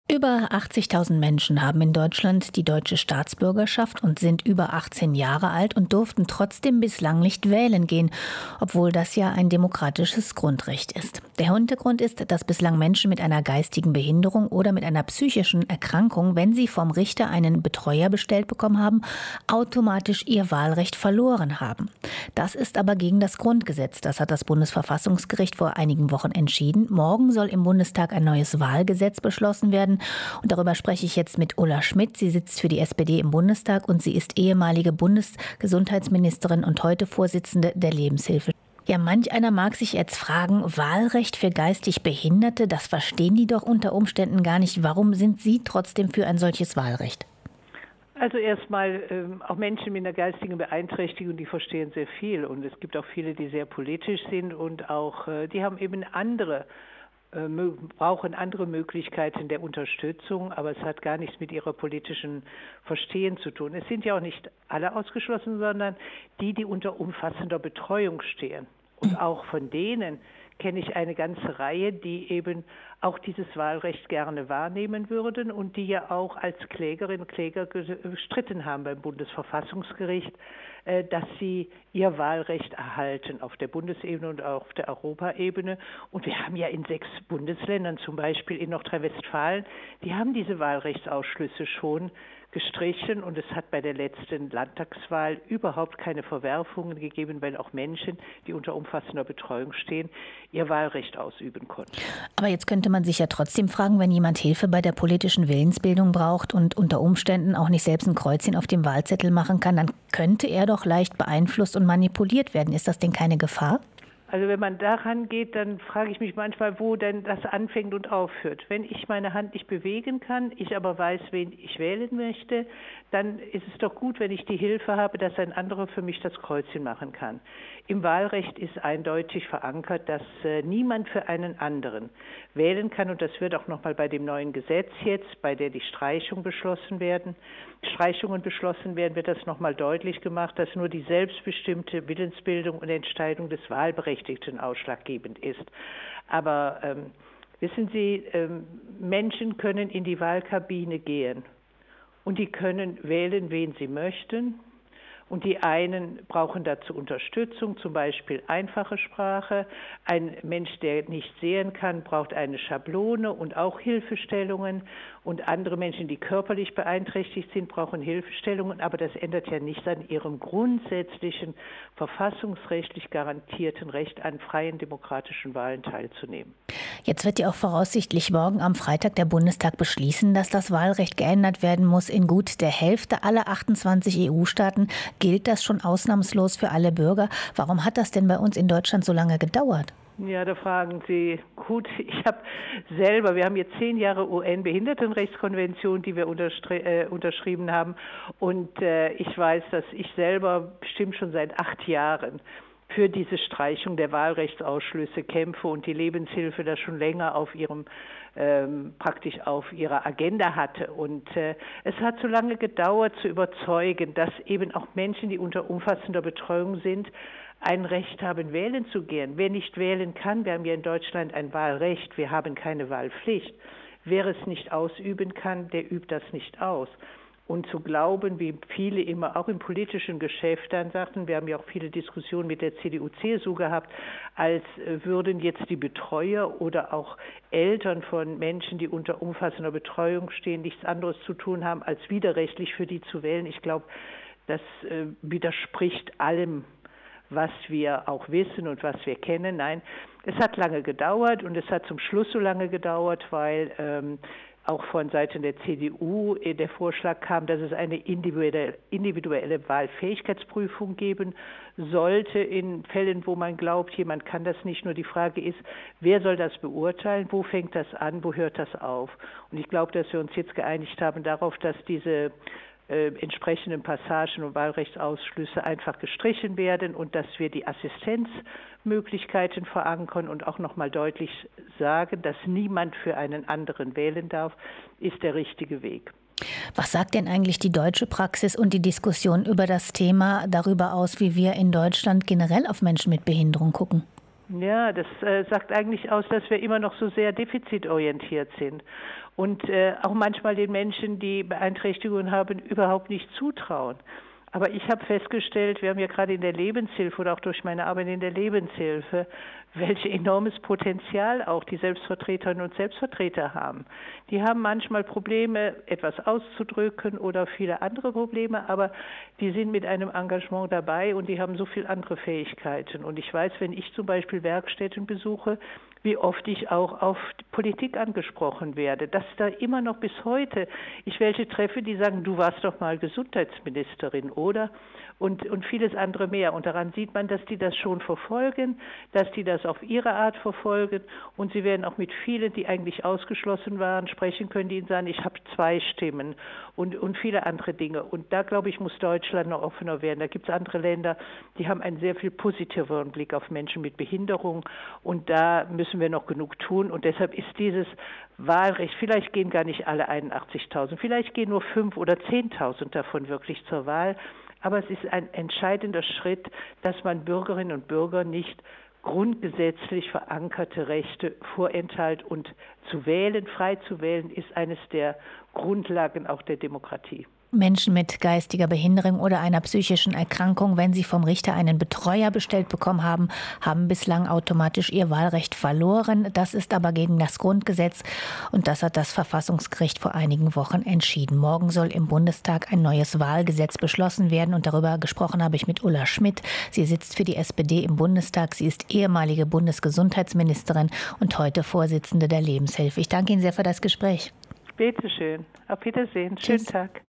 Über 80.000 Menschen haben in Deutschland die deutsche Staatsbürgerschaft und sind über 18 Jahre alt und durften trotzdem bislang nicht wählen gehen, obwohl das ja ein demokratisches Grundrecht ist. Der Hintergrund ist, dass bislang Menschen mit einer geistigen Behinderung oder mit einer psychischen Erkrankung, wenn sie vom Richter einen Betreuer bestellt bekommen haben, automatisch ihr Wahlrecht verloren haben. Das ist aber gegen das Grundgesetz. Das hat das Bundesverfassungsgericht vor einigen Wochen entschieden. Morgen soll im Bundestag ein neues Wahlgesetz beschlossen werden. Und darüber spreche ich jetzt mit Ulla Schmidt. Sie sitzt für die SPD im Bundestag und sie ist ehemalige Bundesgesundheitsministerin und heute Vorsitzende der Lebenshilfe. Ja, manch einer mag sich jetzt fragen, Wahlrecht für geistig Behinderte, das verstehen die doch unter Umständen gar nicht. Warum sind Sie trotzdem für ein solches Wahlrecht? Also erstmal, auch Menschen mit einer geistigen Beeinträchtigung, die verstehen sehr viel. Und es gibt auch viele, die sehr politisch sind und auch, die haben eben brauchen andere Möglichkeiten der Unterstützung, aber es hat gar nichts mit ihrer politischen Verstehen zu tun. Es sind ja auch nicht alle ausgeschlossen, sondern die unter umfassender Betreuung stehen. Und auch von denen kenne ich eine ganze Reihe, die eben auch dieses Wahlrecht gerne wahrnehmen würden und die ja auch als Klägerinnen und Kläger gestritten haben beim Bundesverfassungsgericht, dass sie ihr Wahlrecht erhalten auf der Bundesebene und auch auf der Europaebene. Und wir haben ja in 6 Bundesländern, zum Beispiel in Nordrhein-Westfalen, die haben diese Wahlrechtsausschlüsse schon gestrichen und es hat bei der letzten Landtagswahl überhaupt keine Verwerfungen gegeben, weil auch Menschen, die unter umfassender Betreuung stehen, ihr Wahlrecht ausüben konnten. Aber jetzt könnte man sich ja trotzdem fragen, wenn jemand Hilfe bei der politischen Willensbildung braucht und unter Umständen auch nicht selbst ein Kreuzchen auf dem Wahlzettel machen kann, dann könnte er doch leicht beeinflusst und manipuliert werden. Ist das denn keine Gefahr? Also wenn man daran geht, dann frage ich mich manchmal, wo denn das anfängt und aufhört. Wenn ich meine Hand nicht bewegen kann, ich aber weiß, wen ich wählen möchte, dann ist es doch gut, wenn ich die Hilfe habe, dass ein anderer für mich das Kreuzchen machen kann. Im Wahlrecht ist eindeutig verankert, dass niemand für einen anderen wählen kann und das wird auch nochmal bei dem neuen Gesetz jetzt, bei der die Streichungen beschlossen werden, wird das nochmal deutlich gemacht, dass nur die selbstbestimmte Willensbildung und Entscheidung des Wahlberechtigten ausschlaggebend ist. Aber wissen Sie, Menschen können in die Wahlkabine gehen und die können wählen, wen sie möchten. Und die einen brauchen dazu Unterstützung, zum Beispiel einfache Sprache. Ein Mensch, der nicht sehen kann, braucht eine Schablone und auch Hilfestellungen. Und andere Menschen, die körperlich beeinträchtigt sind, brauchen Hilfestellungen. Aber das ändert ja nichts an ihrem grundsätzlichen, verfassungsrechtlich garantierten Recht an freien demokratischen Wahlen teilzunehmen. Jetzt wird ja auch voraussichtlich morgen am Freitag der Bundestag beschließen, dass das Wahlrecht geändert werden muss. In gut der Hälfte aller 28 EU-Staaten gilt das schon ausnahmslos für alle Bürger. Warum hat das denn bei uns in Deutschland so lange gedauert? Ja, da fragen Sie gut. Wir haben jetzt 10 Jahre UN-Behindertenrechtskonvention, die wir unterschrieben haben. Und ich weiß, dass ich selber bestimmt schon seit 8 Jahren für diese Streichung der Wahlrechtsausschlüsse kämpfe und die Lebenshilfe das schon länger auf ihrer Agenda hatte. Und es hat so lange gedauert zu überzeugen, dass eben auch Menschen, die unter umfassender Betreuung sind, ein Recht haben, wählen zu gehen. Wer nicht wählen kann, wir haben ja in Deutschland ein Wahlrecht, wir haben keine Wahlpflicht. Wer es nicht ausüben kann, der übt das nicht aus. Und zu glauben, wie viele immer auch im politischen Geschäft dann sagten, wir haben ja auch viele Diskussionen mit der CDU, CSU gehabt, als würden jetzt die Betreuer oder auch Eltern von Menschen, die unter umfassender Betreuung stehen, nichts anderes zu tun haben, als widerrechtlich für die zu wählen. Ich glaube, das widerspricht allem, was wir auch wissen und was wir kennen. Nein, es hat lange gedauert und es hat zum Schluss so lange gedauert, weil auch von Seiten der CDU der Vorschlag kam, dass es eine individuelle Wahlfähigkeitsprüfung geben sollte in Fällen, wo man glaubt, jemand kann das nicht. Nur die Frage ist, wer soll das beurteilen? Wo fängt das an? Wo hört das auf? Und ich glaube, dass wir uns jetzt geeinigt haben darauf, dass diese entsprechenden Passagen und Wahlrechtsausschlüsse einfach gestrichen werden und dass wir die Assistenzmöglichkeiten verankern und auch nochmal deutlich sagen, dass niemand für einen anderen wählen darf, ist der richtige Weg. Was sagt denn eigentlich die deutsche Praxis und die Diskussion über das Thema darüber aus, wie wir in Deutschland generell auf Menschen mit Behinderung gucken? Ja, das sagt eigentlich aus, dass wir immer noch so sehr defizitorientiert sind und auch manchmal den Menschen, die Beeinträchtigungen haben, überhaupt nicht zutrauen. Aber ich habe festgestellt, wir haben ja gerade in der Lebenshilfe oder auch durch meine Arbeit in der Lebenshilfe, welch enormes Potenzial auch die Selbstvertreterinnen und Selbstvertreter haben. Die haben manchmal Probleme, etwas auszudrücken oder viele andere Probleme, aber die sind mit einem Engagement dabei und die haben so viele andere Fähigkeiten. Und ich weiß, wenn ich zum Beispiel Werkstätten besuche, wie oft ich auch auf Politik angesprochen werde, dass da immer noch bis heute ich welche treffe, die sagen, du warst doch mal Gesundheitsministerin, oder? Und vieles andere mehr. Und daran sieht man, dass die das schon verfolgen, dass die das auf ihre Art verfolgen und sie werden auch mit vielen, die eigentlich ausgeschlossen waren, sprechen können, die ihnen sagen, ich habe 2 Stimmen und viele andere Dinge. Und da, glaube ich, muss Deutschland noch offener werden. Da gibt es andere Länder, die haben einen sehr viel positiveren Blick auf Menschen mit Behinderung und da müssen wir noch genug tun und deshalb ist dieses Wahlrecht, vielleicht gehen gar nicht alle 81.000, vielleicht gehen nur 5.000 oder 10.000 davon wirklich zur Wahl, aber es ist ein entscheidender Schritt, dass man Bürgerinnen und Bürgern nicht grundgesetzlich verankerte Rechte vorenthält und zu wählen, frei zu wählen, ist eines der Grundlagen auch der Demokratie. Menschen mit geistiger Behinderung oder einer psychischen Erkrankung, wenn sie vom Richter einen Betreuer bestellt bekommen haben, haben bislang automatisch ihr Wahlrecht verloren. Das ist aber gegen das Grundgesetz und das hat das Verfassungsgericht vor einigen Wochen entschieden. Morgen soll im Bundestag ein neues Wahlgesetz beschlossen werden und darüber gesprochen habe ich mit Ulla Schmidt. Sie sitzt für die SPD im Bundestag. Sie ist ehemalige Bundesgesundheitsministerin und heute Vorsitzende der Lebenshilfe. Ich danke Ihnen sehr für das Gespräch. Bitte schön. Auf Wiedersehen. Schönen Tag.